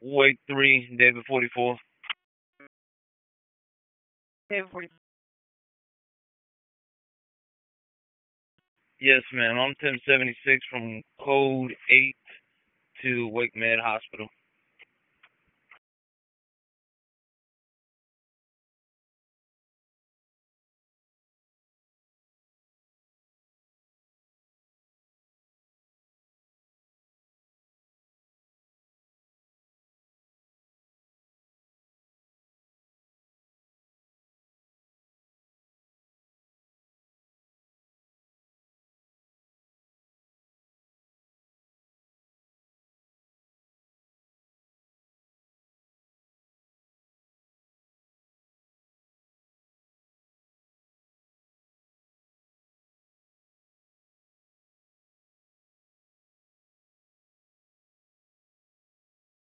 Wake 3, David 44. David 44. Yes, ma'am. I'm 1076 from Code 8 to Wake Med Hospital.